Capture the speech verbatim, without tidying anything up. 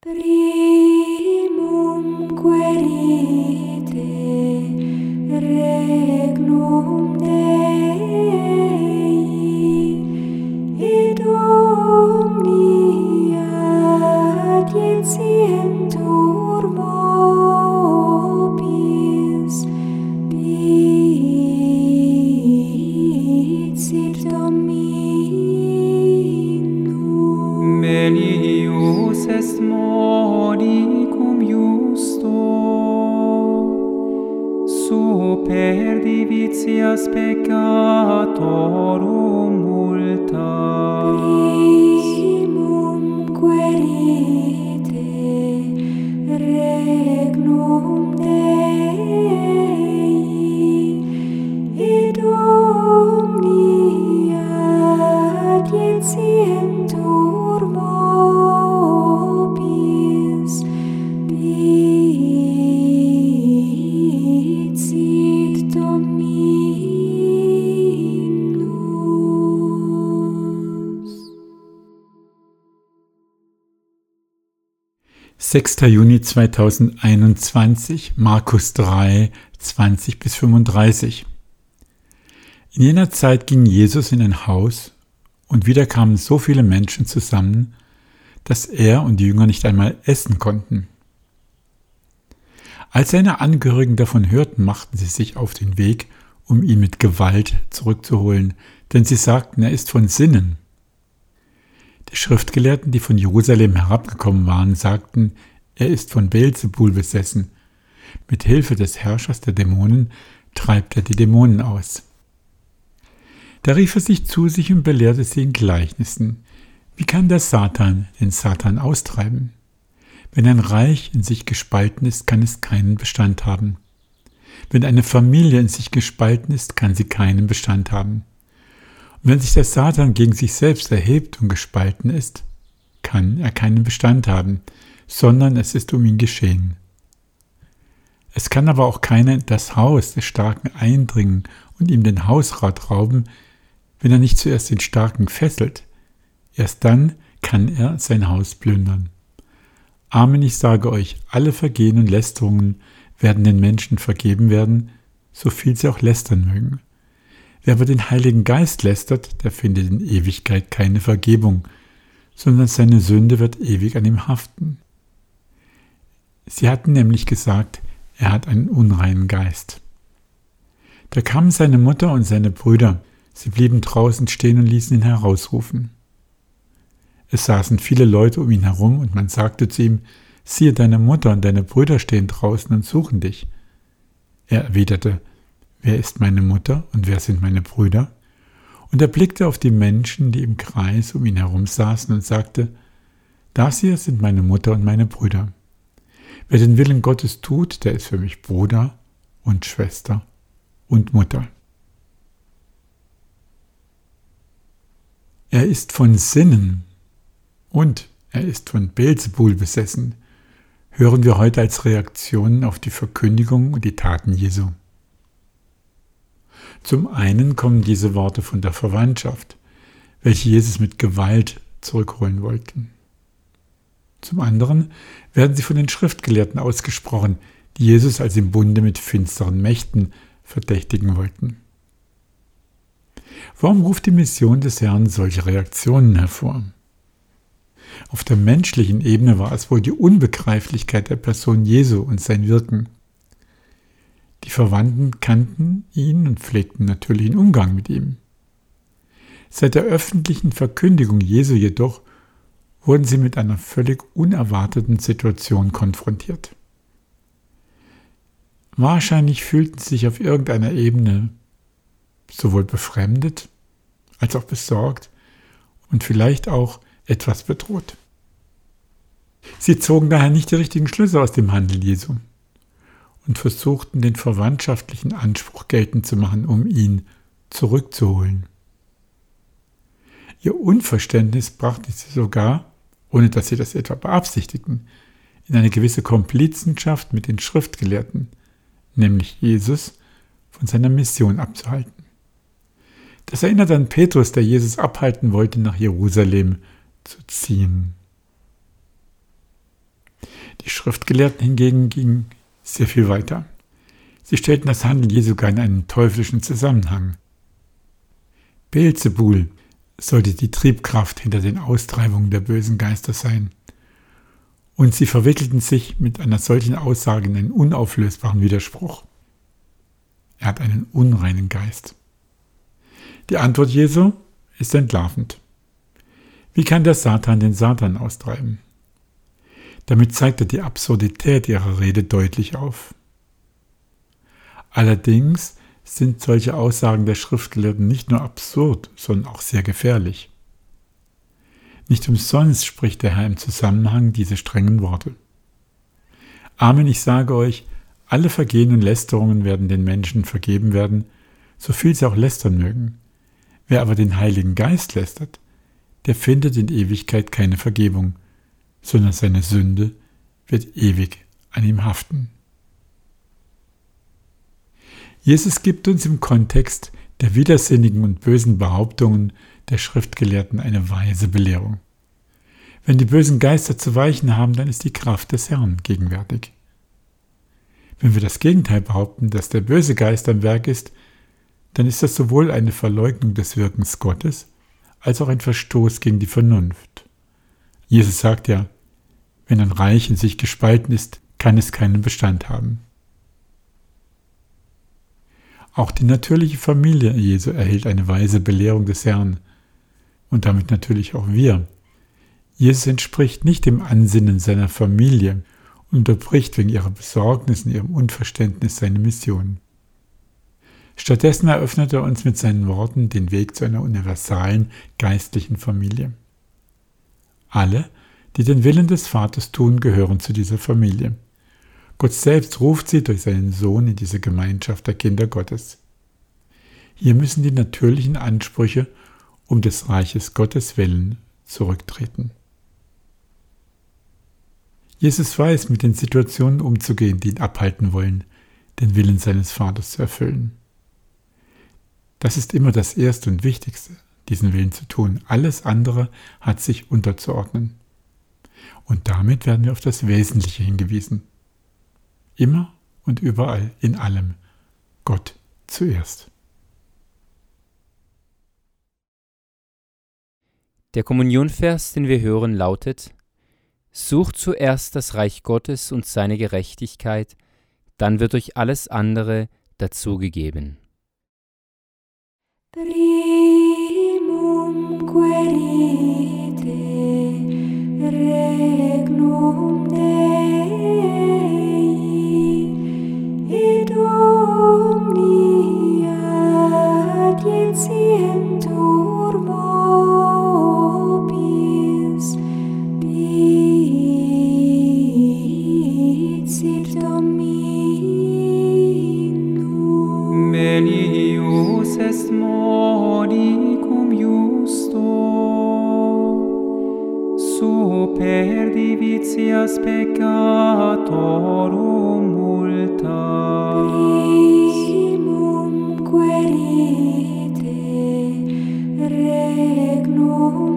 Primum querite regnum Dei et omnia adientientur vobis dicit Dominum. Melius est modicum justo, super divitias peccatorum multas. Primum querite regnum Dei et omnia adientientur vobis dicit Dominus. sechster Juni zweitausendeinundzwanzig, Markus drei, zwanzig bis fünfunddreißig. In jener Zeit ging Jesus in ein Haus, und wieder kamen so viele Menschen zusammen, dass er und die Jünger nicht einmal essen konnten. Als seine Angehörigen davon hörten, machten sie sich auf den Weg, um ihn mit Gewalt zurückzuholen, denn sie sagten, er ist von Sinnen. Die Schriftgelehrten, die von Jerusalem herabgekommen waren, sagten, er ist von Beelzebul besessen. Mit Hilfe des Herrschers der Dämonen treibt er die Dämonen aus. Da rief er sich zu sich und belehrte sie in Gleichnissen. Wie kann der Satan den Satan austreiben? Wenn ein Reich in sich gespalten ist, kann es keinen Bestand haben. Wenn eine Familie in sich gespalten ist, kann sie keinen Bestand haben. Und wenn sich der Satan gegen sich selbst erhebt und gespalten ist, kann er keinen Bestand haben, sondern es ist um ihn geschehen. Es kann aber auch keiner in das Haus des Starken eindringen und ihm den Hausrat rauben, wenn er nicht zuerst den Starken fesselt. Erst dann kann er sein Haus plündern. Amen, ich sage euch, alle Vergehen und Lästerungen werden den Menschen vergeben werden, so viel sie auch lästern mögen. Wer aber den Heiligen Geist lästert, der findet in Ewigkeit keine Vergebung, sondern seine Sünde wird ewig an ihm haften. Sie hatten nämlich gesagt, er hat einen unreinen Geist. Da kamen seine Mutter und seine Brüder, sie blieben draußen stehen und ließen ihn herausrufen. Es saßen viele Leute um ihn herum und man sagte zu ihm, siehe, deine Mutter und deine Brüder stehen draußen und suchen dich. Er erwiderte, wer ist meine Mutter und wer sind meine Brüder? Und er blickte auf die Menschen, die im Kreis um ihn herum saßen und sagte, das hier sind meine Mutter und meine Brüder. Wer den Willen Gottes tut, der ist für mich Bruder und Schwester und Mutter. Er ist von Sinnen und er ist von Beelzebul besessen, hören wir heute als Reaktion auf die Verkündigung und die Taten Jesu. Zum einen kommen diese Worte von der Verwandtschaft, welche Jesus mit Gewalt zurückholen wollten. Zum anderen werden sie von den Schriftgelehrten ausgesprochen, die Jesus als im Bunde mit finsteren Mächten verdächtigen wollten. Warum ruft die Mission des Herrn solche Reaktionen hervor? Auf der menschlichen Ebene war es wohl die Unbegreiflichkeit der Person Jesu und sein Wirken. Die Verwandten kannten ihn und pflegten natürlichen Umgang mit ihm. Seit der öffentlichen Verkündigung Jesu jedoch wurden sie mit einer völlig unerwarteten Situation konfrontiert. Wahrscheinlich fühlten sie sich auf irgendeiner Ebene sowohl befremdet als auch besorgt und vielleicht auch etwas bedroht. Sie zogen daher nicht die richtigen Schlüsse aus dem Handeln Jesu und versuchten, den verwandtschaftlichen Anspruch geltend zu machen, um ihn zurückzuholen. Ihr Unverständnis brachte sie sogar, ohne dass sie das etwa beabsichtigten, in eine gewisse Komplizenschaft mit den Schriftgelehrten, nämlich Jesus von seiner Mission abzuhalten. Das erinnert an Petrus, der Jesus abhalten wollte, nach Jerusalem zu ziehen. Die Schriftgelehrten hingegen gingen sehr viel weiter. Sie stellten das Handeln Jesu sogar in einen teuflischen Zusammenhang. Beelzebul sollte die Triebkraft hinter den Austreibungen der bösen Geister sein. Und sie verwickelten sich mit einer solchen Aussage in einen unauflösbaren Widerspruch. Er hat einen unreinen Geist. Die Antwort Jesu ist entlarvend. Wie kann der Satan den Satan austreiben? Damit zeigt er die Absurdität ihrer Rede deutlich auf. Allerdings sind solche Aussagen der Schriftgelehrten nicht nur absurd, sondern auch sehr gefährlich. Nicht umsonst spricht der Herr im Zusammenhang diese strengen Worte. Amen, ich sage euch, alle Vergehen und Lästerungen werden den Menschen vergeben werden, so viel sie auch lästern mögen. Wer aber den Heiligen Geist lästert, der findet in Ewigkeit keine Vergebung, sondern seine Sünde wird ewig an ihm haften. Jesus gibt uns im Kontext der widersinnigen und bösen Behauptungen der Schriftgelehrten eine weise Belehrung. Wenn die bösen Geister zu weichen haben, dann ist die Kraft des Herrn gegenwärtig. Wenn wir das Gegenteil behaupten, dass der böse Geist am Werk ist, dann ist das sowohl eine Verleugnung des Wirkens Gottes, als auch ein Verstoß gegen die Vernunft. Jesus sagt ja, wenn ein Reich in sich gespalten ist, kann es keinen Bestand haben. Auch die natürliche Familie Jesu erhielt eine weise Belehrung des Herrn und damit natürlich auch wir. Jesus entspricht nicht dem Ansinnen seiner Familie und unterbricht wegen ihrer Besorgnis und ihrem Unverständnis seine Mission. Stattdessen eröffnet er uns mit seinen Worten den Weg zu einer universalen geistlichen Familie. Alle, die den Willen des Vaters tun, gehören zu dieser Familie. Gott selbst ruft sie durch seinen Sohn in diese Gemeinschaft der Kinder Gottes. Hier müssen die natürlichen Ansprüche um des Reiches Gottes willen zurücktreten. Jesus weiß, mit den Situationen umzugehen, die ihn abhalten wollen, den Willen seines Vaters zu erfüllen. Das ist immer das Erste und Wichtigste, diesen Willen zu tun. Alles andere hat sich unterzuordnen. Und damit werden wir auf das Wesentliche hingewiesen. Immer und überall, in allem, Gott zuerst. Der Kommunionvers, den wir hören, lautet: Sucht zuerst das Reich Gottes und seine Gerechtigkeit, dann wird euch alles andere dazugegeben. Primum querite regnum Dei et omnia adientientur vobis dicit Dominum. Melius est modicum justo, super divitias peccatorum multas. Primum querite regnum